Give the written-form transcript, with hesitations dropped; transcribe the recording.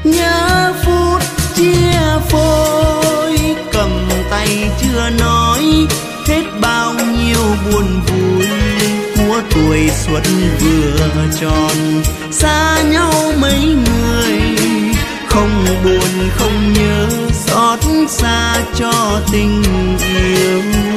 nhớ phút chia phôi, cầm tay chưa nói hết bao nhiêu buồn vui của tuổi xuân vừa tròn. Xa nhau mấy người, không buồn không nhớ, xót xa cho tình yêu.